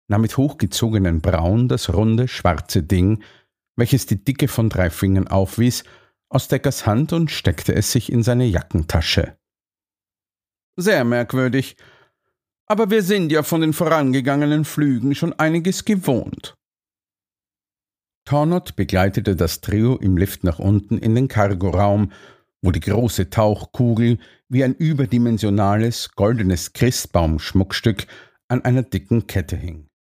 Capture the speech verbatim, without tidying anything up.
nahm mit hochgezogenen Brauen das runde, schwarze Ding, welches die Dicke von drei Fingern aufwies, aus Deckers Hand und steckte es sich in seine Jackentasche. »Sehr merkwürdig, aber wir sind ja von den vorangegangenen Flügen schon einiges gewohnt.« Tornott begleitete das Trio im Lift nach unten in den Cargoraum, wo die große Tauchkugel wie ein überdimensionales, goldenes Christbaumschmuckstück an einer dicken Kette hing.